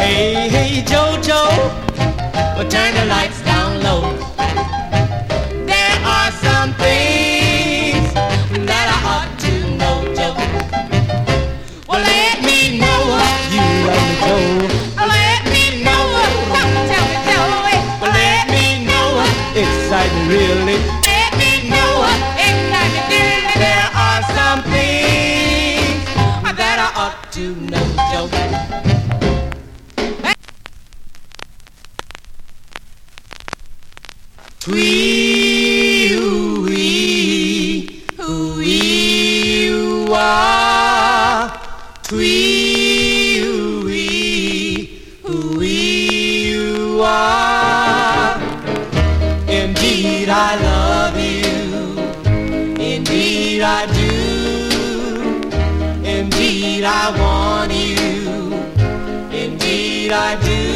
Hey, hey, Jojo, well, turn the lights down low. There are some things that I ought to know, Joe. Well, let me know you love me, Joe. Let me know, tell me, Joe. Well, let me know, excite me really. Let me know, excite me really. There are some things that I ought to know, Joe. Wee, wee, wee, wah. Wee, wee, wee, wah. Indeed, I love you. Indeed, I do. Indeed, I want you. Indeed, I do.